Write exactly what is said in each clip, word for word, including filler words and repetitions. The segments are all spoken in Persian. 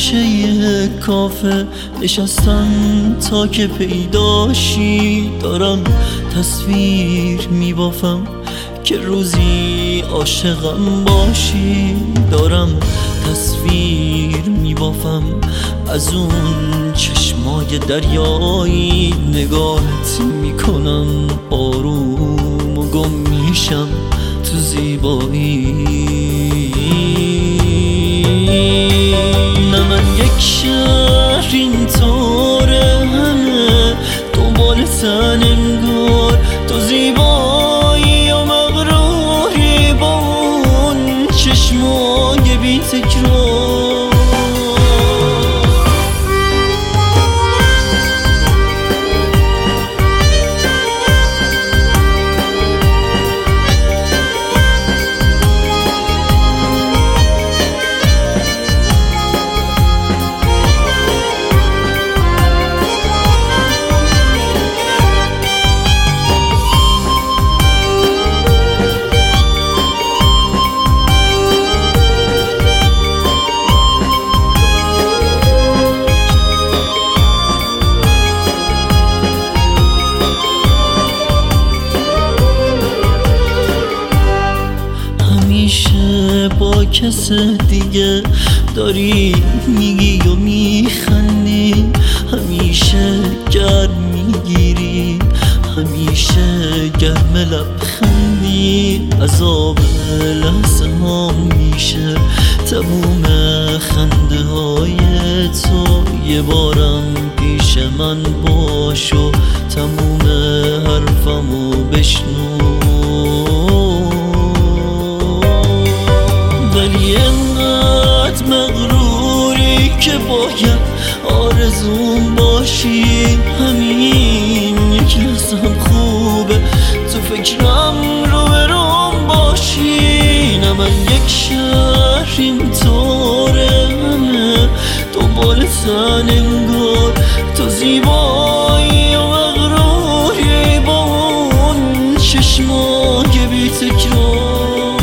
گوشه کافه نشستم تا که پیداشی. دارم تصویر میبافم که روزی عاشقم باشی. دارم تصویر میبافم از اون چشمای دریایی. نگاهت میکنم آروم و گم میشم تو زیبایی. نه من یک شهر اینطوره، همه دنبالتن انگار. تو زیبایی و مغروری با اون چشمای بی تکرار. همیشه با کس دیگه داری میگی و میخندی، همیشه گرم میگیری، همیشه گرم لبخندی. عذاب لحظه ها میشه تموم خنده های تو. یه بارم پیش من باش و تموم حرفمو بشنو. ولی انقدر مغروری که باید آرزوم باشی. همین یک لحظم خوبه تو فکرم رو برام باشی. نه من یک شهر اینطوره، همه دنبالتن انگار. تو زیبایی و مغروری با اون چشمای بی تکرار.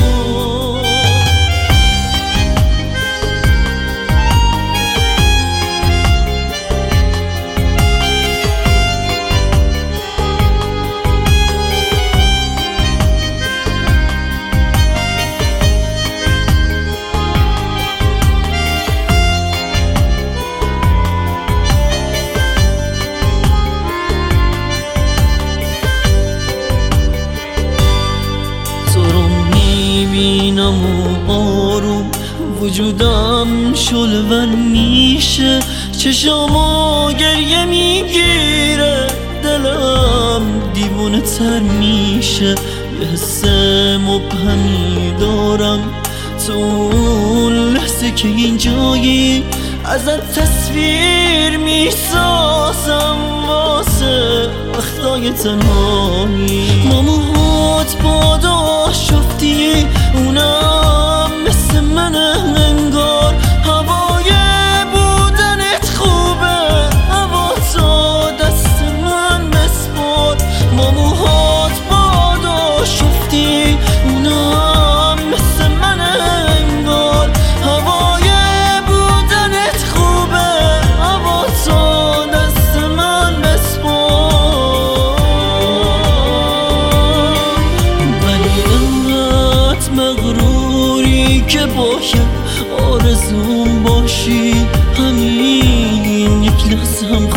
میبینم و آروم وجودم شلور میشه. چشامو گریه میگیره، دلم دیوونه تر میشه. یه حس مبهمی دارم تو اون لحظه که اینجایی. ازت تصویر میسازم واسه وقتای تنهایی. ماموهات بادا شفتی اونم مثل منه انگار. هوای بودنت خوبه، هوا تا دست من بسپار. ماموهات بادا شفتی اونم مثل منه انگار. هوای بودنت خوبه، هوا تا دست من بسپار. ولی انقدر مغروری که باید آرزوم باشی. همین یک لحظه هم